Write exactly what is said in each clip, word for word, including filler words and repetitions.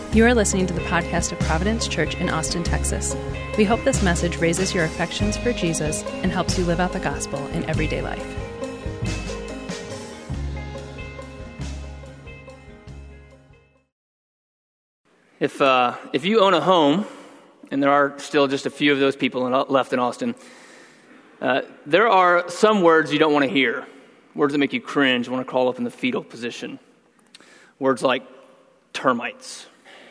You are listening to the podcast of Providence Church in Austin, Texas. We hope this message raises your affections for Jesus and helps you live out the gospel in everyday life. If uh, if you own a home, and there are still just a few of those people in, left in Austin, uh, there are some words you don't want to hear, words that make you cringe, want to crawl up in the fetal position. Words like termites,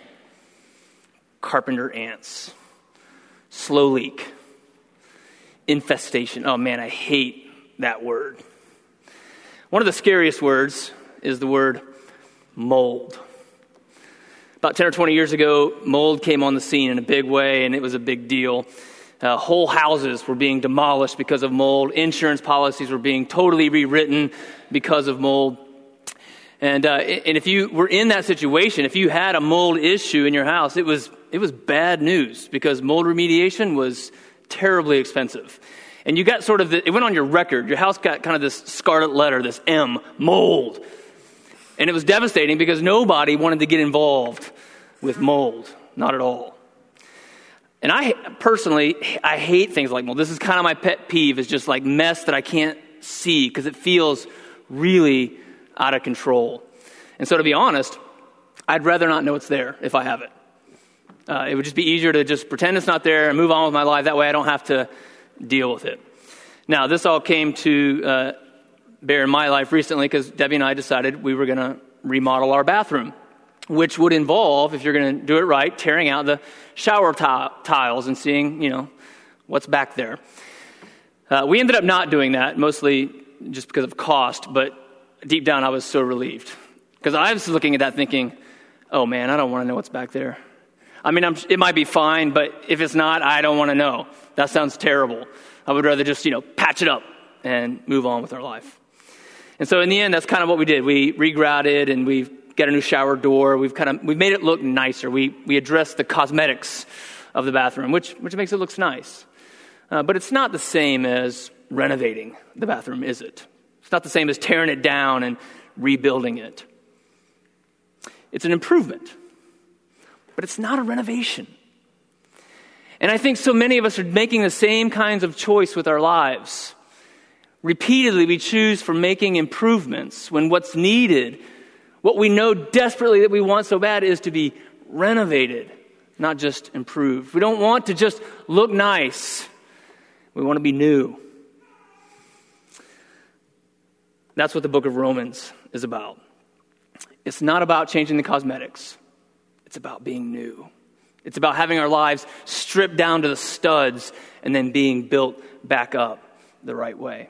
carpenter ants, slow leak, infestation. Oh man, I hate that word. One of the scariest words is the word mold. About ten or twenty years ago, mold came on the scene in a big way, and it was a big deal. Uh, whole houses were being demolished because of mold. Insurance policies were being totally rewritten because of mold. And uh, and if you were in that situation, if you had a mold issue in your house, it was it was bad news because mold remediation was terribly expensive. And you got sort of, the, it went on your record. Your house got kind of this scarlet letter, this M, mold. And it was devastating because nobody wanted to get involved with mold, not at all. And I personally, I hate things like mold. This is kind of my pet peeve, is just like mess that I can't see because it feels really out of control. And so to be honest, I'd rather not know it's there if I have it. Uh, it would just be easier to just pretend it's not there and move on with my life. That way I don't have to deal with it. Now, this all came to uh, bear in my life recently because Debbie and I decided we were going to remodel our bathroom, which would involve, if you're going to do it right, tearing out the shower t- tiles and seeing, you know, what's back there. Uh, we ended up not doing that, mostly just because of cost, but deep down I was so relieved because I was looking at that thinking, oh man, I don't want to know what's back there. I mean, I'm, it might be fine, but if it's not, I don't want to know. That sounds terrible. I would rather just, you know, patch it up and move on with our life. And so in the end, that's kind of what we did. We regrouted and we've got a new shower door. We've kind of, we've made it look nicer. We we addressed the cosmetics of the bathroom, which which makes it look nice. Uh, but it's not the same as renovating the bathroom, is it? It's not the same as tearing it down and rebuilding it. It's an improvement, but it's not a renovation. And I think so many of us are making the same kinds of choice with our lives. Repeatedly, we choose for making improvements when what's needed, what we know desperately that we want so bad, is to be renovated, not just improved. We don't want to just look nice. We want to be new. That's what the book of Romans is about. It's not about changing the cosmetics. It's about being new. It's about having our lives stripped down to the studs and then being built back up the right way.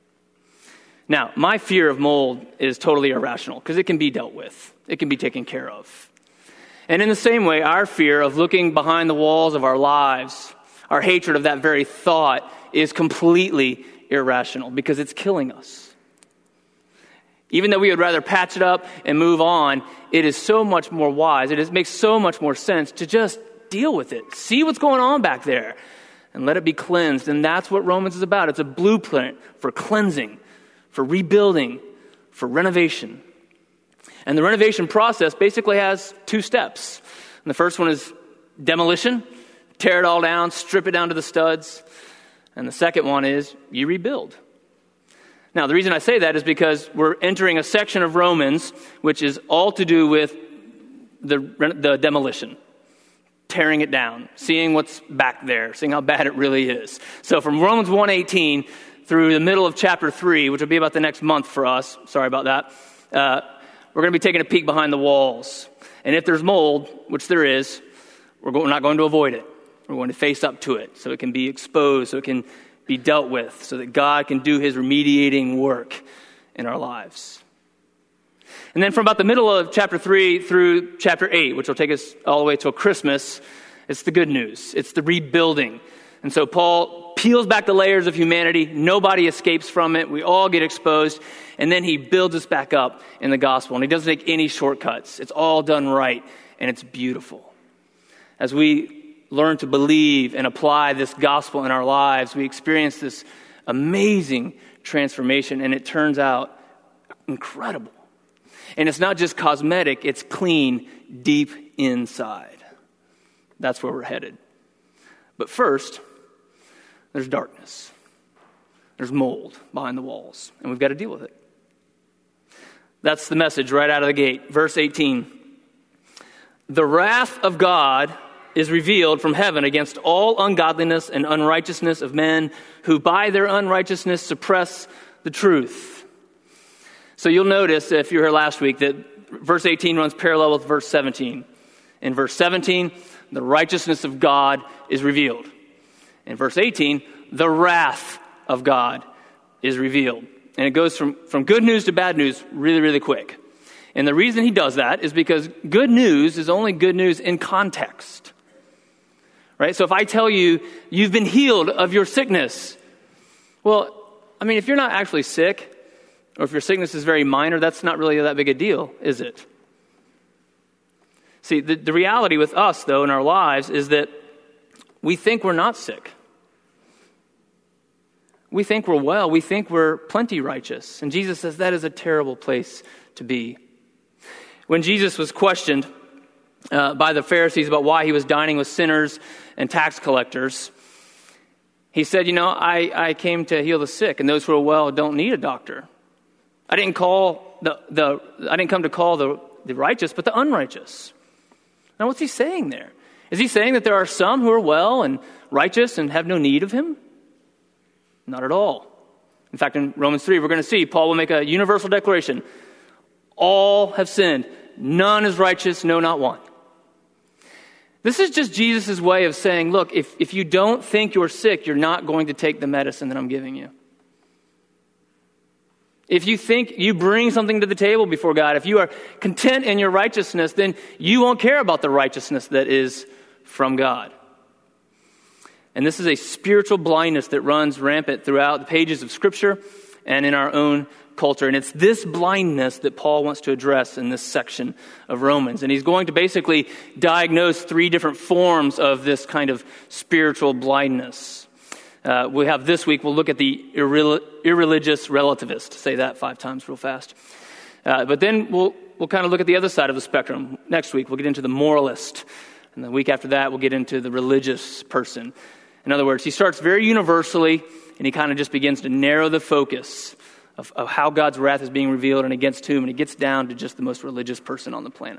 Now, my fear of mold is totally irrational because it can be dealt with. It can be taken care of. And in the same way, our fear of looking behind the walls of our lives, our hatred of that very thought, is completely irrational because it's killing us. Even though we would rather patch it up and move on, it is so much more wise. It is, makes so much more sense to just deal with it. See what's going on back there and let it be cleansed. And that's what Romans is about. It's a blueprint for cleansing, for rebuilding, for renovation. And the renovation process basically has two steps. And the first one is demolition, tear it all down, strip it down to the studs. And the second one is you rebuild. Now, the reason I say that is because we're entering a section of Romans which is all to do with the, the demolition, tearing it down, seeing what's back there, seeing how bad it really is. So from Romans one eighteen through the middle of chapter three, which will be about the next month for us, sorry about that, uh, we're going to be taking a peek behind the walls. And if there's mold, which there is, we're, go- we're not going to avoid it. We're going to face up to it so it can be exposed, so it can be dealt with, so that God can do his remediating work in our lives. And then from about the middle of chapter three through chapter eight, which will take us all the way till Christmas, it's the good news. It's the rebuilding. And so Paul peels back the layers of humanity. Nobody escapes from it. We all get exposed. And then he builds us back up in the gospel. And he doesn't take any shortcuts. It's all done right. And it's beautiful. As we learn to believe and apply this gospel in our lives, we experience this amazing transformation, and it turns out incredible. And it's not just cosmetic, it's clean deep inside. That's where we're headed. But first, there's darkness. There's mold behind the walls, and we've got to deal with it. That's the message right out of the gate. Verse eighteen. The wrath of God is revealed from heaven against all ungodliness and unrighteousness of men who by their unrighteousness suppress the truth. So you'll notice, if you were here last week, that verse eighteen runs parallel with verse seventeen. In verse seventeen, the righteousness of God is revealed. In verse eighteen, the wrath of God is revealed. And it goes from, from good news to bad news really, really quick. And the reason he does that is because good news is only good news in context. Right? So if I tell you, you've been healed of your sickness, well, I mean, if you're not actually sick, or if your sickness is very minor, that's not really that big a deal, is it? See, the, the reality with us, though, in our lives is that we think we're not sick. We think we're well. We think we're plenty righteous. And Jesus says that is a terrible place to be. When Jesus was questioned uh, by the Pharisees about why he was dining with sinners and tax collectors, he said, you know, I, I came to heal the sick, and those who are well don't need a doctor. I didn't call the, the I didn't come to call the, the righteous, but the unrighteous. Now, what's he saying there? Is he saying that there are some who are well and righteous and have no need of him? Not at all. In fact, in Romans three, we're going to see Paul will make a universal declaration. All have sinned. None is righteous, no, not one. This is just Jesus' way of saying, look, if, if you don't think you're sick, you're not going to take the medicine that I'm giving you. If you think you bring something to the table before God, if you are content in your righteousness, then you won't care about the righteousness that is from God. And this is a spiritual blindness that runs rampant throughout the pages of Scripture and in our own culture. And it's this blindness that Paul wants to address in this section of Romans. And he's going to basically diagnose three different forms of this kind of spiritual blindness. Uh, we have this week, we'll look at the irre- irreligious relativist. Say that five times real fast. Uh, but then we'll we'll kind of look at the other side of the spectrum. Next week, we'll get into the moralist. And the week after that, we'll get into the religious person. In other words, he starts very universally, and he kind of just begins to narrow the focus of, of how God's wrath is being revealed and against whom, and he gets down to just the most religious person on the planet.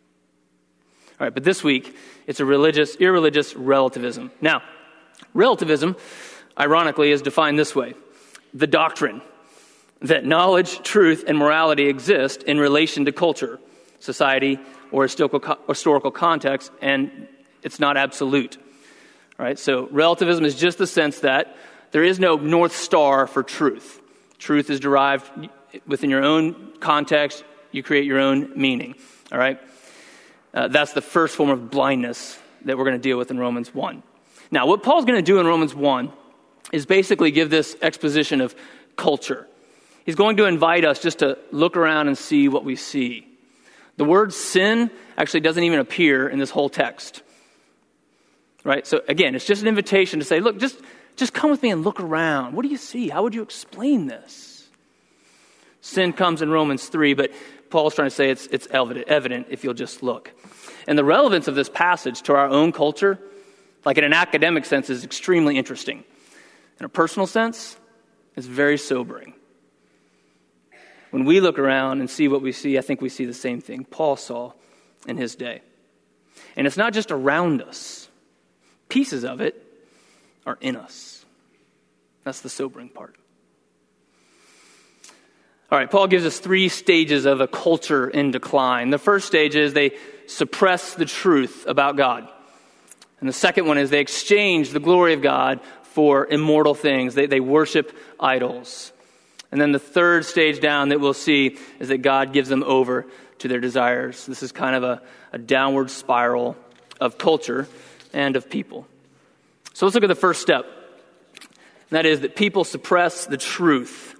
All right, but this week, it's a religious, irreligious relativism. Now, relativism, ironically, is defined this way. The doctrine that knowledge, truth, and morality exist in relation to culture, society, or historical context, and it's not absolute. All right, so relativism is just the sense that there is no North Star for truth. Truth is derived within your own context. You create your own meaning. All right, uh, that's the first form of blindness that we're going to deal with in Romans one. Now, what Paul's going to do in Romans one is basically give this exposition of culture. He's going to invite us just to look around and see what we see. The word sin actually doesn't even appear in this whole text. Right? So again, it's just an invitation to say, look, just, just come with me and look around. What do you see? How would you explain this? Sin comes in Romans three, but Paul's trying to say it's, it's evident, evident if you'll just look. And the relevance of this passage to our own culture, like in an academic sense, is extremely interesting. In a personal sense, it's very sobering. When we look around and see what we see, I think we see the same thing Paul saw in his day. And it's not just around us. Pieces of it are in us. That's the sobering part. All right, Paul gives us three stages of a culture in decline. The first stage is they suppress the truth about God. And the second one is they exchange the glory of God for immortal things. They, they worship idols. And then the third stage down that we'll see is that God gives them over to their desires. This is kind of a, a downward spiral of culture and of people. So let's look at the first step. And that is that people suppress the truth.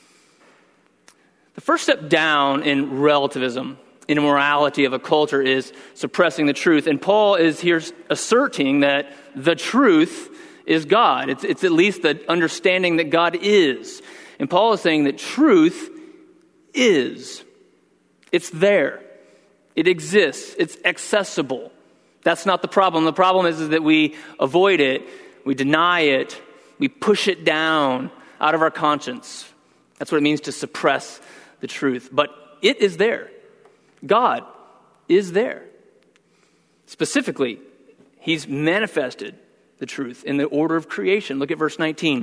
The first step down in relativism, in immorality of a culture, is suppressing the truth. And Paul is here asserting that the truth is God. It's, it's at least the understanding that God is. And Paul is saying that truth is. It's there. It exists. It's accessible. That's not the problem. The problem is, is that we avoid it, we deny it, we push it down out of our conscience. That's what it means to suppress the truth. But it is there. God is there. Specifically, he's manifested the truth in the order of creation. Look at verse nineteen.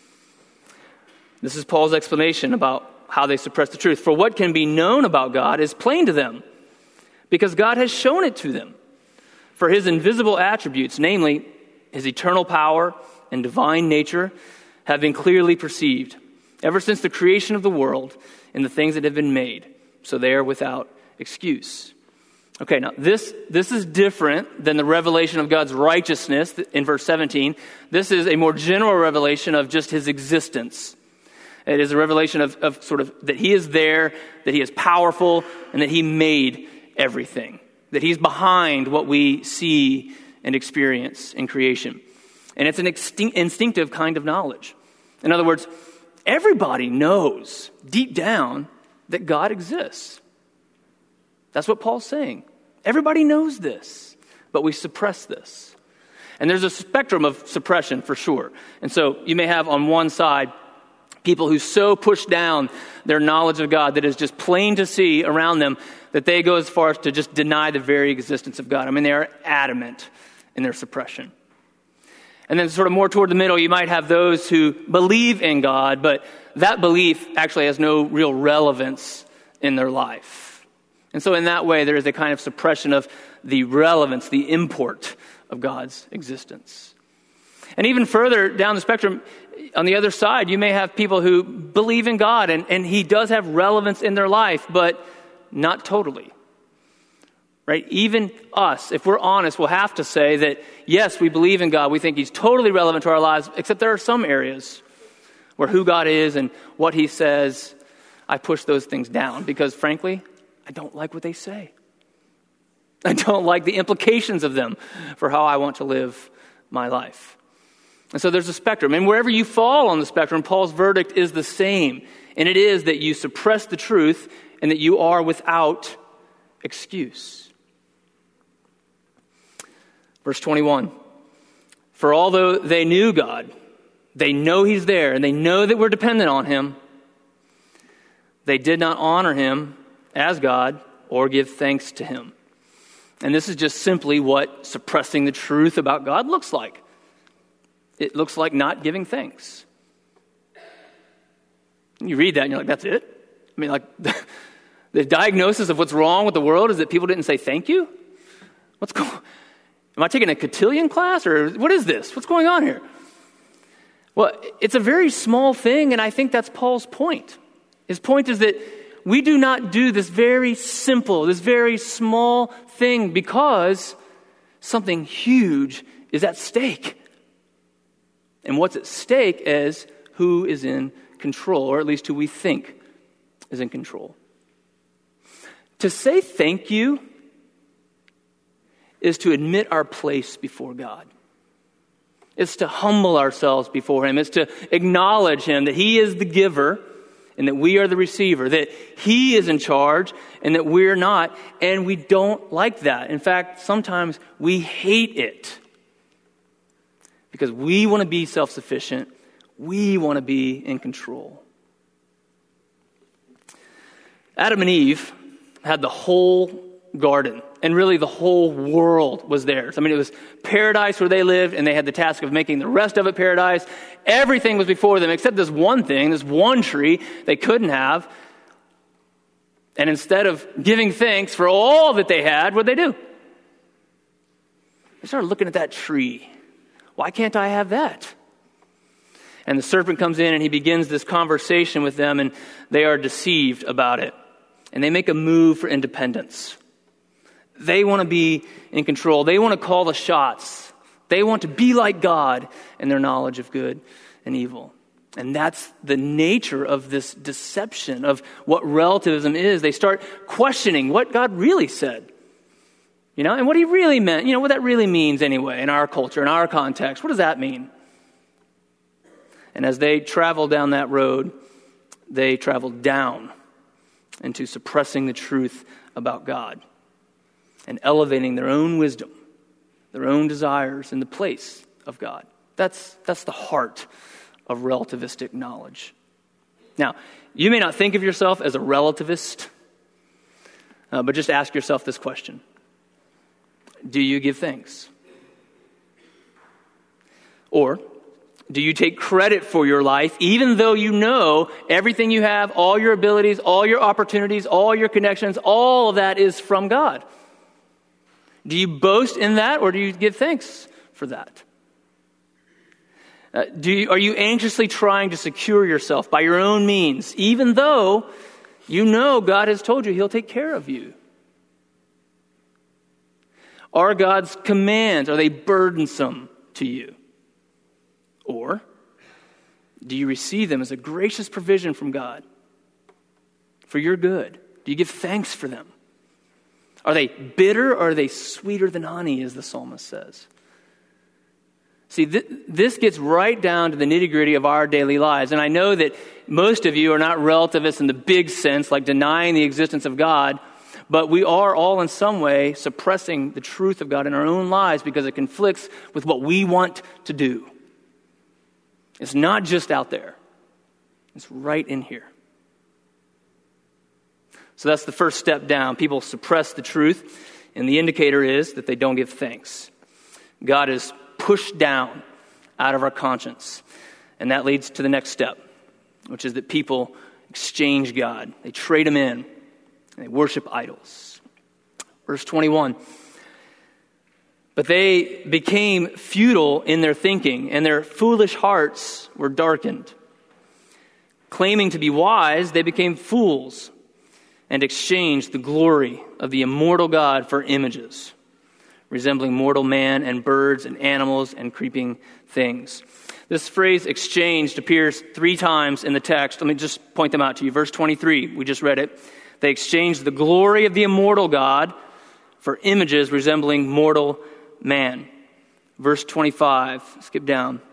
This is Paul's explanation about how they suppress the truth. For what can be known about God is plain to them, because God has shown it to them. For his invisible attributes, namely his eternal power and divine nature, have been clearly perceived ever since the creation of the world and the things that have been made. So they are without excuse. Okay, now this, this is different than the revelation of God's righteousness in verse seventeen. This is a more general revelation of just his existence. It is a revelation of, of sort of that he is there, that he is powerful, and that he made everything. That he's behind what we see and experience in creation. And it's an extin- instinctive kind of knowledge. In other words, everybody knows deep down that God exists. That's what Paul's saying. Everybody knows this, but we suppress this. And there's a spectrum of suppression for sure. And so you may have on one side people who so push down their knowledge of God that is just plain to see around them that they go as far as to just deny the very existence of God. I mean, they are adamant in their suppression. And then sort of more toward the middle, you might have those who believe in God, but that belief actually has no real relevance in their life. And so in that way, there is a kind of suppression of the relevance, the import of God's existence. And even further down the spectrum, on the other side, you may have people who believe in God, and, and he does have relevance in their life, but not totally. Right? Even us, if we're honest, we'll have to say that, yes, we believe in God. We think he's totally relevant to our lives, except there are some areas where who God is and what he says, I push those things down because, frankly, I don't like what they say. I don't like the implications of them for how I want to live my life. And so there's a spectrum. And wherever you fall on the spectrum, Paul's verdict is the same. And it is that you suppress the truth and that you are without excuse. Verse twenty-one. For although they knew God, they know he's there, and they know that we're dependent on him, they did not honor him as God or give thanks to him. And this is just simply what suppressing the truth about God looks like. It looks like not giving thanks. You read that and you're like, that's it? I mean, like, the diagnosis of what's wrong with the world is that people didn't say thank you? What's going on? Am I taking a cotillion class, or what is this? What's going on here? Well, it's a very small thing, and I think that's Paul's point. His point is that we do not do this very simple, this very small thing because something huge is at stake. And what's at stake is who is in control, or at least who we think is in control. To say thank you is to admit our place before God. It's to humble ourselves before him. It's to acknowledge him, that he is the giver and that we are the receiver, that he is in charge and that we're not, and we don't like that. In fact, sometimes we hate it because we want to be self-sufficient. We want to be in control. Adam and Eve had the whole garden, and really the whole world was theirs. I mean, it was paradise where they lived, and they had the task of making the rest of it paradise. Everything was before them except this one thing, this one tree they couldn't have. And instead of giving thanks for all that they had, what'd they do? They started looking at that tree. Why can't I have that? And the serpent comes in and he begins this conversation with them, and they are deceived about it. And they make a move for independence. They want to be in control. They want to call the shots. They want to be like God in their knowledge of good and evil. And that's the nature of this deception of what relativism is. They start questioning what God really said. You know, and what he really meant. You know, what that really means anyway in our culture, in our context. What does that mean? And as they travel down that road, they travel down into suppressing the truth about God and elevating their own wisdom, their own desires in the place of God. That's, that's the heart of relativistic knowledge. Now, you may not think of yourself as a relativist, uh, but just ask yourself this question. Do you give thanks? Or do you take credit for your life, even though you know everything you have, all your abilities, all your opportunities, all your connections, all of that is from God? Do you boast in that, or do you give thanks for that? Uh, do you, are you anxiously trying to secure yourself by your own means, even though you know God has told you He'll take care of you? Are God's commands, are they burdensome to you? Or do you receive them as a gracious provision from God for your good? Do you give thanks for them? Are they bitter or are they sweeter than honey, as the psalmist says? See, th- this gets right down to the nitty-gritty of our daily lives. And I know that most of you are not relativists in the big sense, like denying the existence of God, but we are all in some way suppressing the truth of God in our own lives because it conflicts with what we want to do. It's not just out there. It's right in here. So that's the first step down. People suppress the truth, and the indicator is that they don't give thanks. God is pushed down out of our conscience. And that leads to the next step, which is that people exchange God. They trade Him in, and they worship idols. Verse twenty-one. But they became futile in their thinking, and their foolish hearts were darkened. Claiming to be wise, they became fools and exchanged the glory of the immortal God for images, resembling mortal man and birds and animals and creeping things. This phrase exchanged appears three times in the text. Let me just point them out to you. Verse twenty-three, we just read it. They exchanged the glory of the immortal God for images resembling mortal man. Verse twenty-five, skip down.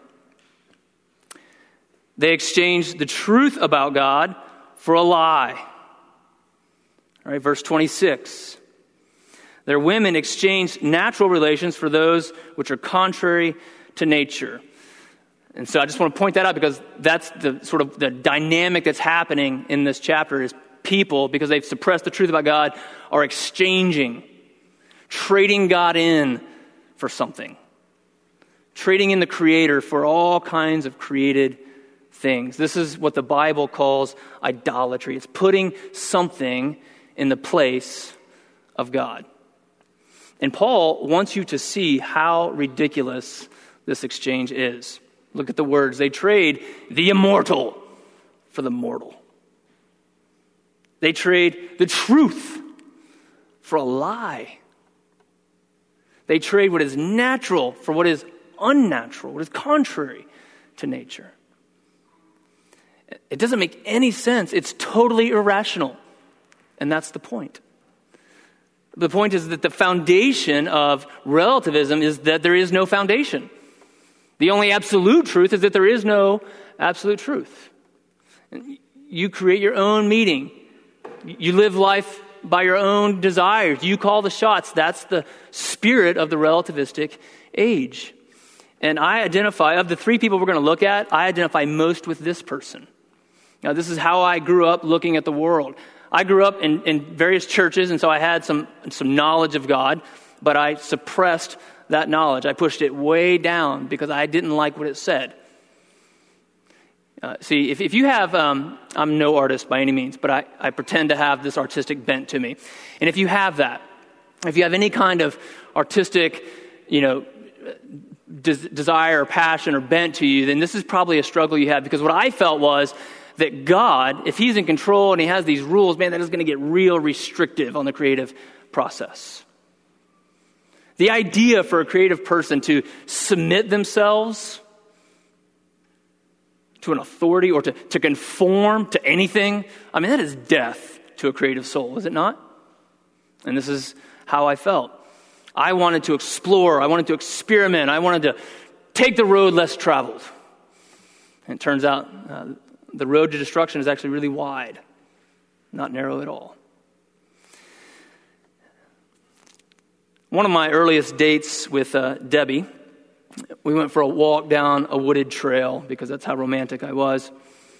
They exchanged the truth about God for a lie. All right, verse twenty-six. Their women exchanged natural relations for those which are contrary to nature. And so I just want to point that out because that's the sort of the dynamic that's happening in this chapter is people, because they've suppressed the truth about God, are exchanging, trading God in for something. Trading in the Creator for all kinds of created things. This is what the Bible calls idolatry. It's putting something in the place of God. And Paul wants you to see how ridiculous this exchange is. Look at the words. They trade the immortal for the mortal. They trade the truth for a lie. They trade what is natural for what is unnatural, what is contrary to nature. It doesn't make any sense. It's totally irrational. And that's the point. The point is that the foundation of relativism is that there is no foundation. The only absolute truth is that there is no absolute truth. You create your own meaning. You live life by your own desires. You call the shots. That's the spirit of the relativistic age. And I identify, of the three people we're going to look at, I identify most with this person. Now, this is how I grew up looking at the world. I grew up in, in various churches, and so I had some, some knowledge of God, but I suppressed that knowledge. I pushed it way down because I didn't like what it said. Uh, see, if, if you have, um, I'm no artist by any means, but I, I pretend to have this artistic bent to me. And if you have that, if you have any kind of artistic, you know, des- desire or passion or bent to you, then this is probably a struggle you have, because what I felt was that God, if He's in control and He has these rules, man, that is going to get real restrictive on the creative process. The idea for a creative person to submit themselves to an authority or to, to conform to anything, I mean, that is death to a creative soul, is it not? And this is how I felt. I wanted to explore. I wanted to experiment. I wanted to take the road less traveled. And it turns out uh, the road to destruction is actually really wide. not narrow at all. One of my earliest dates with uh, Debbie, we went for a walk down a wooded trail because that's how romantic I was.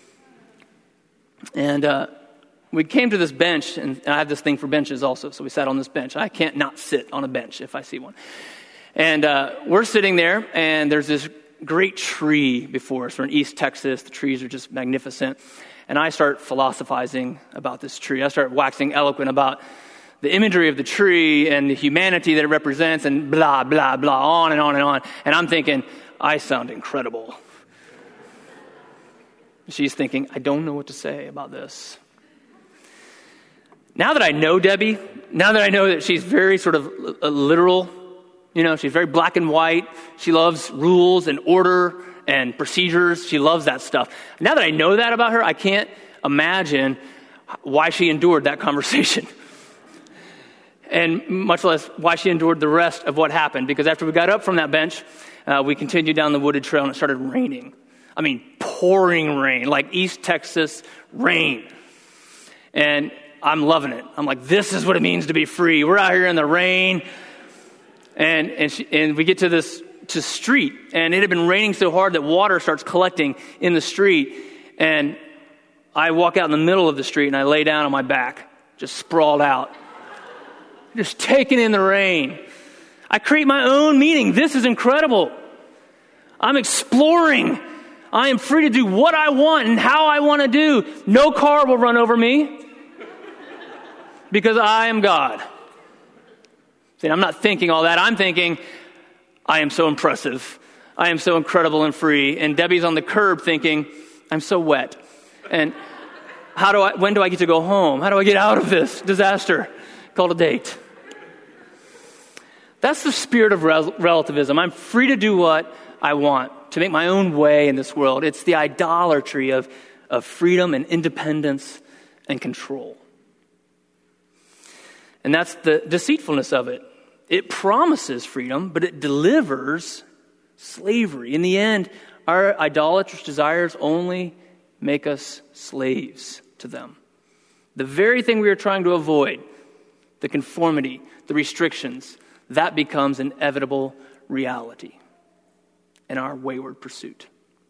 And uh, we came to this bench, and I have this thing for benches also, so we sat on this bench. I can't not sit on a bench if I see one. And uh, we're sitting there, and there's this great tree before us. We're in East Texas. The trees are just magnificent. And I start philosophizing about this tree. I start waxing eloquent about the imagery of the tree and the humanity that it represents and blah, blah, blah, on and on and on. And I'm thinking, I sound incredible. She's thinking, I don't know what to say about this. Now that I know Debbie, now that I know that she's very sort of uh, literal, you know, she's very black and white. She loves rules and order and procedures. She loves that stuff. Now that I know that about her, I can't imagine why she endured that conversation. And much less why she endured the rest of what happened. Because after we got up from that bench, uh, we continued down the wooded trail and it started raining. I mean, pouring rain, like East Texas rain. And I'm loving it. I'm like, this is what it means to be free. We're out here in the rain. And and, she, and we get to this to street. And it had been raining so hard that water starts collecting in the street. And I walk out in the middle of the street and I lay down on my back, just sprawled out. Just taking in the rain. I create my own meaning. This is incredible. I'm exploring. I am free to do what I want and how I want to do. No car will run over me because I am God. See, I'm not thinking all that. I'm thinking, I am so impressive. I am so incredible and free. And Debbie's on the curb thinking, I'm so wet. And how do I? When do I get to go home? How do I get out of this disaster called a date? That's the spirit of rel- relativism. I'm free to do what I want, to make my own way in this world. It's the idolatry of, of freedom and independence and control. And that's the deceitfulness of it. It promises freedom, but it delivers slavery. In the end, our idolatrous desires only make us slaves to them. The very thing we are trying to avoid, the conformity, the restrictions, that becomes an inevitable reality in our wayward pursuit.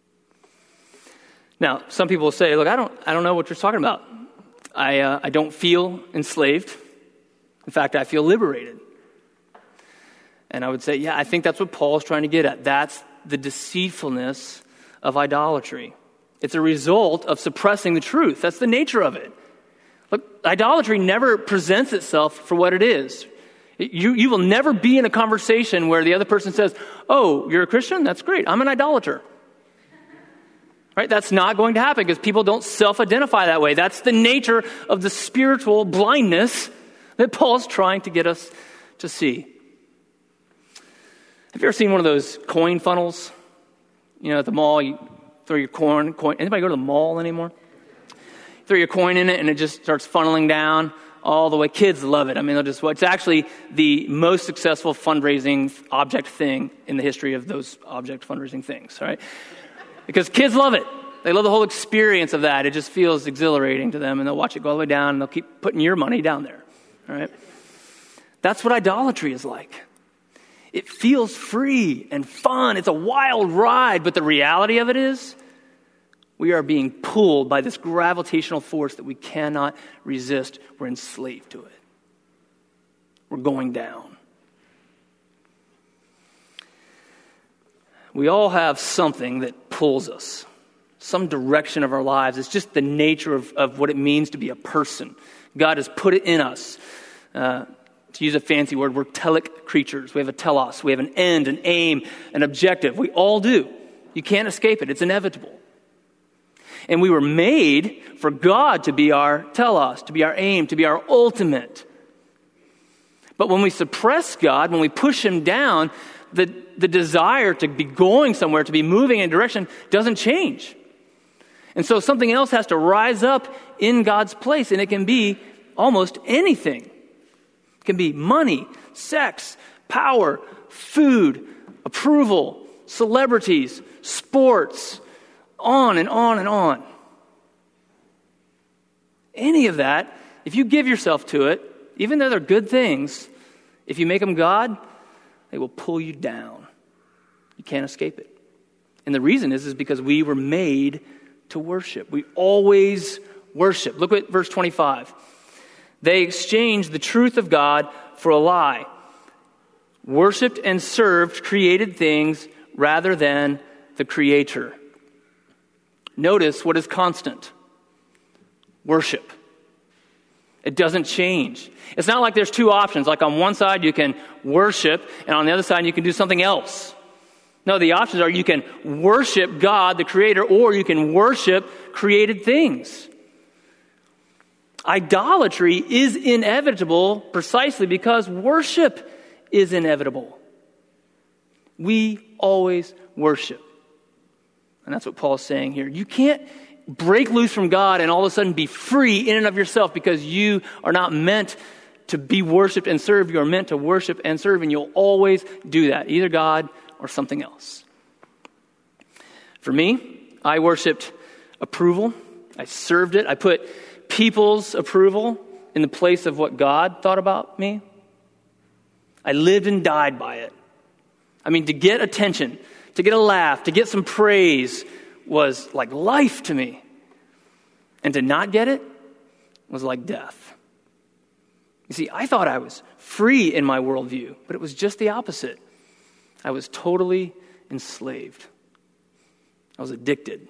Now, some people will say, look, I don't I don't know what you're talking about. I uh, I don't feel enslaved. In fact, I feel liberated. And I would say, yeah, I think that's what Paul's trying to get at. That's the deceitfulness of idolatry. It's a result of suppressing the truth. That's the nature of it. Look, idolatry never presents itself for what it is. You, you will never be in a conversation where the other person says, oh, you're a Christian? That's great. I'm an idolater. Right? That's not going to happen because people don't self-identify that way. That's the nature of the spiritual blindness that Paul's trying to get us to see. Have you ever seen one of those coin funnels? You know, at the mall, you throw your coin. coin. Anybody go to the mall anymore? You throw your coin in it and it just starts funneling down all the way. Kids love it. I mean, they'll just, it's actually the most successful fundraising object thing in the history of those object fundraising things, right? Because kids love it. They love the whole experience of that. It just feels exhilarating to them, and they'll watch it go all the way down, and they'll keep putting your money down there, all right? That's what idolatry is like. It feels free and fun. It's a wild ride, but the reality of it is we are being pulled by this gravitational force that we cannot resist. We're enslaved to it. We're going down. We all have something that pulls us, some direction of our lives. It's just the nature of, of what it means to be a person. God has put it in us. Uh, to use a fancy word, we're telic creatures. We have a telos. We have an end, an aim, an objective. We all do. You can't escape it. It's inevitable. And we were made for God to be our telos, to be our aim, to be our ultimate. But when we suppress God, when we push him down, the, the desire to be going somewhere, to be moving in a direction, doesn't change. And so something else has to rise up in God's place, and it can be almost anything. It can be money, sex, power, food, approval, celebrities, sports, on and on and on. any of that, if you give yourself to it, even though they're good things, if you make them God, they will pull you down. You can't escape it. And the reason is, is because we were made to worship. We always worship. Look at verse twenty-five. They exchanged the truth of God for a lie, worshipped and served created things rather than the Creator. Notice what is constant. Worship. It doesn't change. It's not like there's two options. Like on one side you can worship, and on the other side you can do something else. No, the options are you can worship God, the Creator, or you can worship created things. Idolatry is inevitable precisely because worship is inevitable. We always worship. And that's what Paul's saying here. You can't break loose from God and all of a sudden be free in and of yourself because you are not meant to be worshiped and served. You are meant to worship and serve, and you'll always do that, either God or something else. For me, I worshiped approval. I served it. I put people's approval in the place of what God thought about me. I lived and died by it. I mean, to get attention, to get a laugh, to get some praise was like life to me. And to not get it was like death. You see, I thought I was free in my worldview, but it was just the opposite. I was totally enslaved. I was addicted.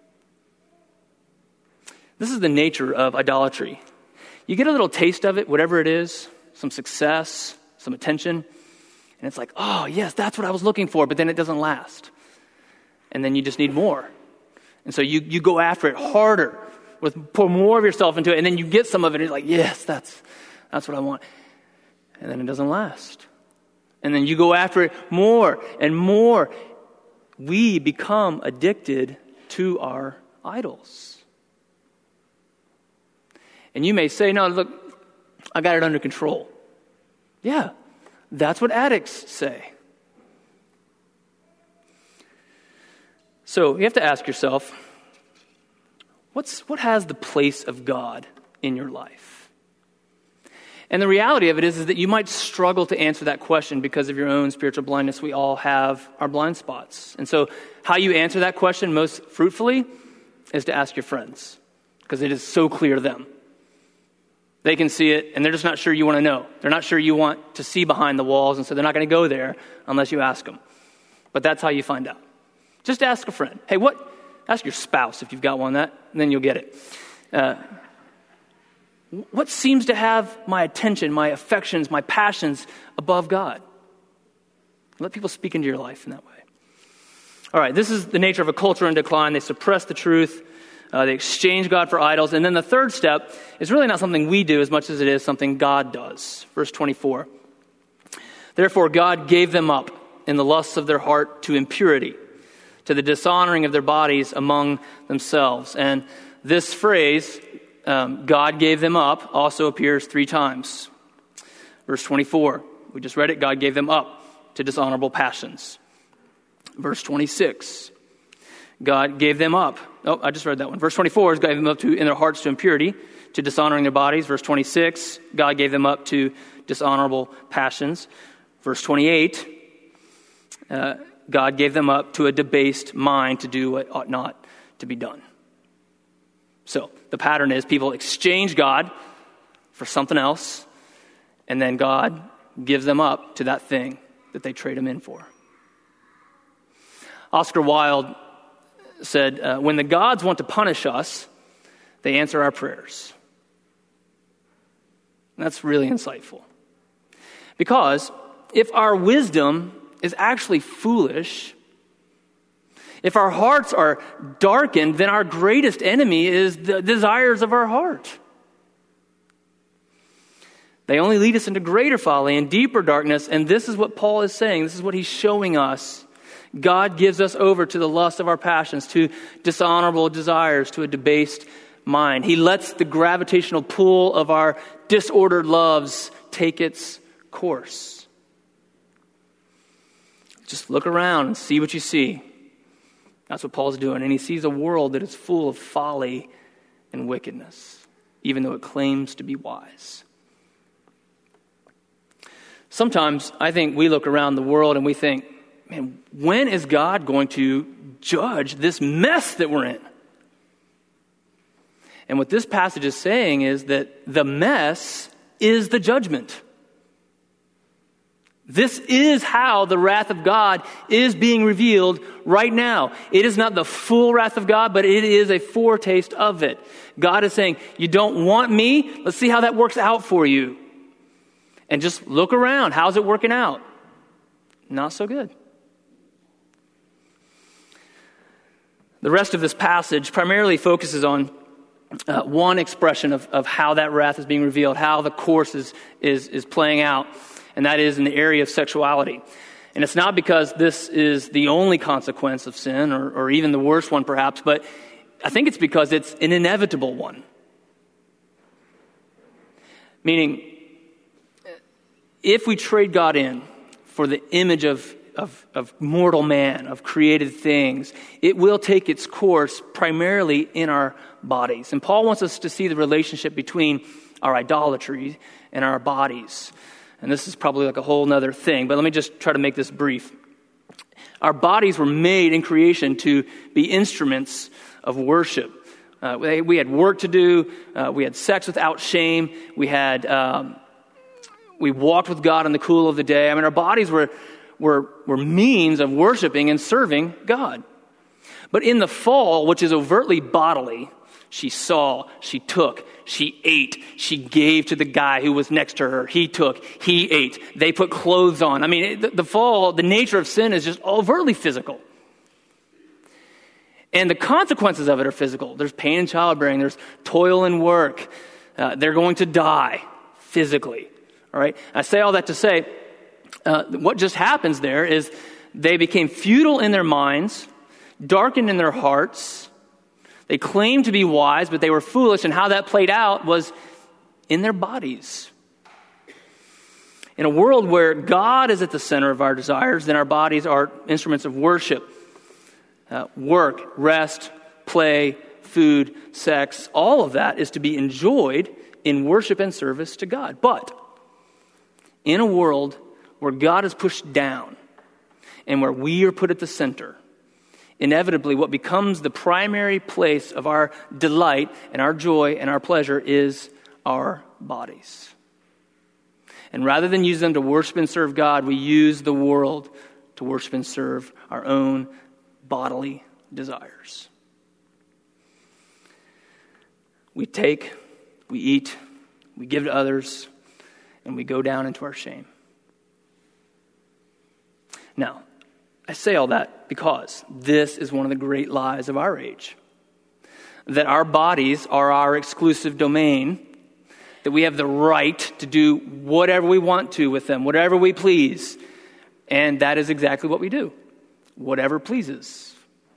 This is the nature of idolatry. You get a little taste of it, whatever it is, some success, some attention, and it's like, oh, yes, that's what I was looking for, but then it doesn't last. And then you just need more. And so you, you go after it harder, with pour more of yourself into it, and then you get some of it, and you're like, yes, that's that's what I want. And then it doesn't last. And then you go after it more and more. We become addicted to our idols. And you may say, no, look, I got it under control. Yeah, that's what addicts say. So you have to ask yourself, what's what has the place of God in your life? And the reality of it is, is that you might struggle to answer that question because of your own spiritual blindness. We all have our blind spots. And so how you answer that question most fruitfully is to ask your friends, because it is so clear to them. They can see it, and they're just not sure you want to know. They're not sure you want to see behind the walls, and so they're not going to go there unless you ask them. But that's how you find out. Just ask a friend. Hey, what? Ask your spouse if you've got one, that, and then you'll get it. Uh, what seems to have my attention, my affections, my passions above God? Let people speak into your life in that way. All right, this is the nature of a culture in decline. They suppress the truth. Uh, they exchange God for idols. And then the third step is really not something we do as much as it is something God does. Verse twenty-four. Therefore, God gave them up in the lusts of their heart to impurity, to the dishonoring of their bodies among themselves. And this phrase, um, God gave them up, also appears three times. Verse twenty-four, we just read it, God gave them up to dishonorable passions. Verse twenty-six, God gave them up. Oh, I just read that one. Verse twenty-four is God gave them up to in their hearts to impurity, to dishonoring their bodies. Verse twenty-six, God gave them up to dishonorable passions. Verse twenty-eight, uh, God gave them up to a debased mind to do what ought not to be done. So the pattern is people exchange God for something else, and then God gives them up to that thing that they trade him in for. Oscar Wilde said, uh, when the gods want to punish us, they answer our prayers. And that's really insightful. Because if our wisdom is actually foolish, if our hearts are darkened, then our greatest enemy is the desires of our heart. They only lead us into greater folly and deeper darkness, and this is what Paul is saying. This is what he's showing us. God gives us over to the lust of our passions, to dishonorable desires, to a debased mind. He lets the gravitational pull of our disordered loves take its course. Just look around and see what you see. That's what Paul's doing. And he sees a world that is full of folly and wickedness. even though it claims to be wise. Sometimes I think we look around the world and we think, man, when is God going to judge this mess that we're in? And what this passage is saying is that the mess is the judgment. This is how the wrath of God is being revealed right now. It is not the full wrath of God, but it is a foretaste of it. God is saying, you don't want me? Let's see how that works out for you. And just look around. How's it working out? Not so good. The rest of this passage primarily focuses on uh, one expression of, of how that wrath is being revealed, how the course is, is, is playing out. And that is in the area of sexuality. And it's not because this is the only consequence of sin, or, or even the worst one perhaps, but I think it's because it's an inevitable one. Meaning, if we trade God in for the image of, of, of mortal man, of created things, it will take its course primarily in our bodies. And Paul wants us to see the relationship between our idolatry and our bodies. And this is probably like a whole nother thing, but let me just try to make this brief. Our bodies were made in creation to be instruments of worship. Uh, we, we had work to do. Uh, we had sex without shame. We had um, we walked with God in the cool of the day. I mean, our bodies were were were means of worshiping and serving God. But in the fall, which is overtly bodily, she saw, she took, she ate, she gave to the guy who was next to her. He took, he ate, they put clothes on. I mean, the, the fall, the nature of sin is just overtly physical. And the consequences of it are physical. There's pain in childbearing, there's toil in work. Uh, they're going to die physically. All right? I say all that to say, uh, what just happens there is they became futile in their minds, darkened in their hearts. They claimed to be wise, but they were foolish, and how that played out was in their bodies. In a world where God is at the center of our desires, then our bodies are instruments of worship. Uh, work, rest, play, food, sex, all of that is to be enjoyed in worship and service to God. But in a world where God is pushed down and where we are put at the center, inevitably, what becomes the primary place of our delight and our joy and our pleasure is our bodies. And rather than use them to worship and serve God, we use the world to worship and serve our own bodily desires. We take, we eat, we give to others, and we go down into our shame. Now, I say all that because this is one of the great lies of our age. That our bodies are our exclusive domain, that we have the right to do whatever we want to with them, whatever we please. And that is exactly what we do. Whatever pleases.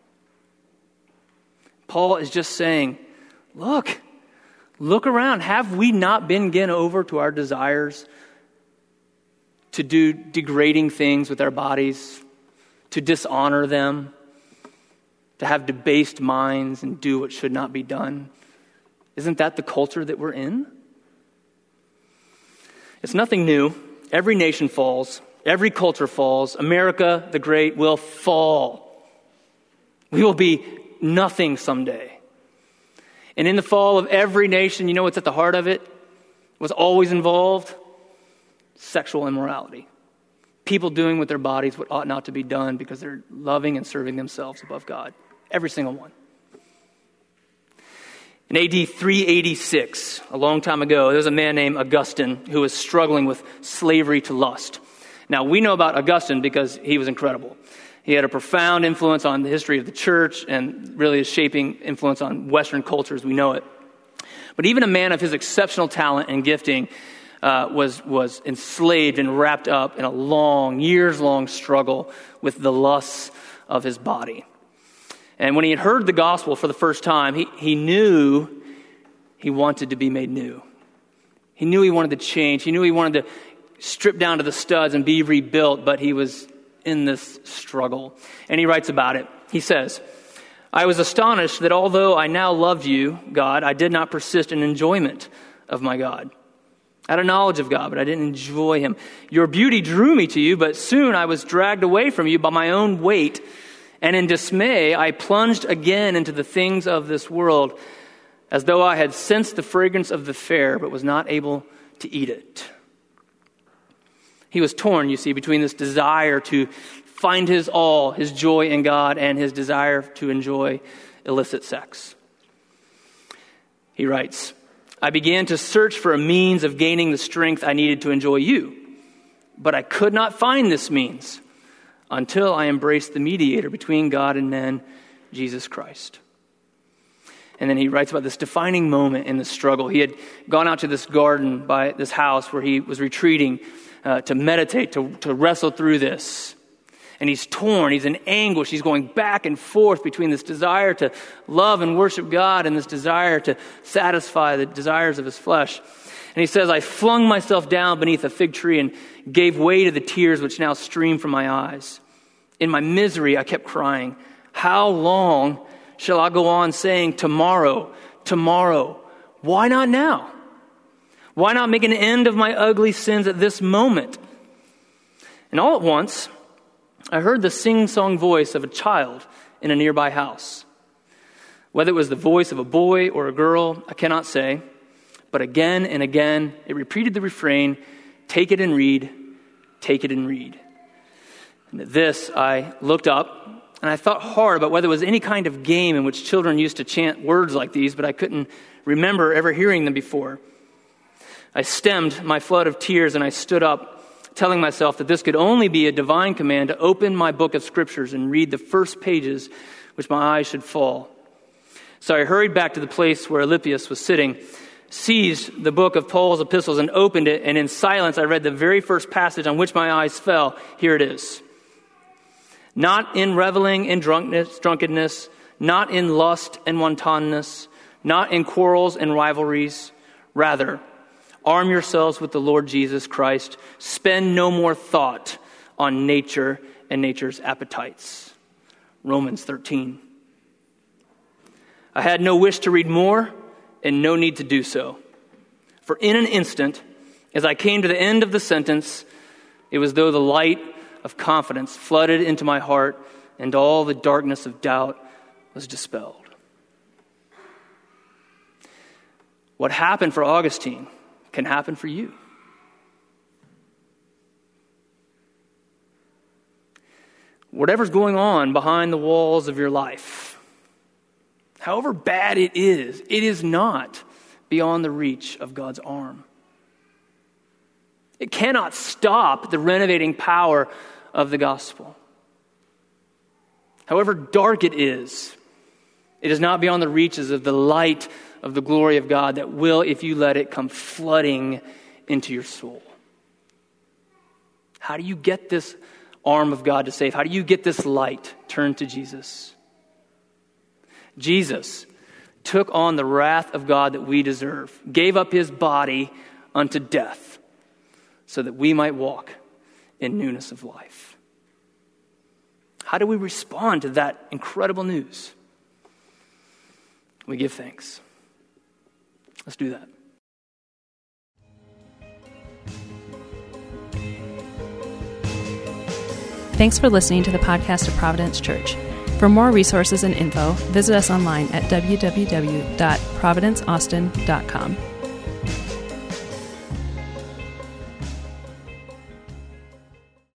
Paul is just saying, look, look around. Have we not been given over to our desires to do degrading things with our bodies, to dishonor them, to have debased minds and do what should not be done? Isn't that the culture that we're in? It's nothing new. Every nation falls. Every culture falls. America the Great will fall. We will be nothing someday. And in the fall of every nation, you know what's at the heart of it? What's always involved? Sexual immorality. People doing with their bodies what ought not to be done because they're loving and serving themselves above God. Every single one. In A D three eighty-six, a long time ago, there was a man named Augustine who was struggling with slavery to lust. Now, we know about Augustine because he was incredible. He had a profound influence on the history of the church and really a shaping influence on Western culture as we know it. But even a man of his exceptional talent and gifting uh, was, was enslaved and wrapped up in a long, years-long struggle with the lusts of his body. And when he had heard the gospel for the first time, he, he knew he wanted to be made new. He knew he wanted to change. He knew he wanted to strip down to the studs and be rebuilt, but he was in this struggle. And he writes about it. He says, I was astonished that although I now loved you, God, I did not persist in enjoyment of my God. I had a knowledge of God, but I didn't enjoy him. Your beauty drew me to you, but soon I was dragged away from you by my own weight, and in dismay I plunged again into the things of this world, as though I had sensed the fragrance of the fair, but was not able to eat it. He was torn, you see, between this desire to find his all, his joy in God, and his desire to enjoy illicit sex. He writes, I began to search for a means of gaining the strength I needed to enjoy you, but I could not find this means until I embraced the mediator between God and men, Jesus Christ. And then he writes about this defining moment in the struggle. He had gone out to this garden by this house where he was retreating uh, to meditate, to, to wrestle through this. And he's torn, he's in anguish, he's going back and forth between this desire to love and worship God and this desire to satisfy the desires of his flesh. And he says, I flung myself down beneath a fig tree and gave way to the tears which now stream from my eyes. In my misery, I kept crying, how long shall I go on saying, tomorrow, tomorrow? Why not now? Why not make an end of my ugly sins at this moment? And all at once, I heard the sing-song voice of a child in a nearby house. Whether it was the voice of a boy or a girl, I cannot say. But again and again, it repeated the refrain, take it and read, take it and read. And at this, I looked up, and I thought hard about whether it was any kind of game in which children used to chant words like these, but I couldn't remember ever hearing them before. I stemmed my flood of tears, and I stood up, telling myself that this could only be a divine command to open my book of scriptures and read the first pages which my eyes should fall. So I hurried back to the place where Alypius was sitting, seized the book of Paul's epistles and opened it, and in silence I read the very first passage on which my eyes fell. Here it is. Not in reveling and drunkenness, drunkenness, not in lust and wantonness, not in quarrels and rivalries. Rather, arm yourselves with the Lord Jesus Christ. Spend no more thought on nature and nature's appetites. Romans thirteen. I had no wish to read more and no need to do so. For in an instant, as I came to the end of the sentence, it was though the light of confidence flooded into my heart and all the darkness of doubt was dispelled. What happened for Augustine can happen for you. Whatever's going on behind the walls of your life, however bad it is, it is not beyond the reach of God's arm. It cannot stop the renovating power of the gospel. However dark it is, it is not beyond the reaches of the light of the glory of God that will, if you let it, come flooding into your soul. How do you get this arm of God to save? How do you get this light turned to Jesus? Jesus took on the wrath of God that we deserve, gave up his body unto death so that we might walk in newness of life. How do we respond to that incredible news? We give thanks. Let's do that. Thanks for listening to the podcast of Providence Church. For more resources and info, visit us online at w w w dot providence austin dot com.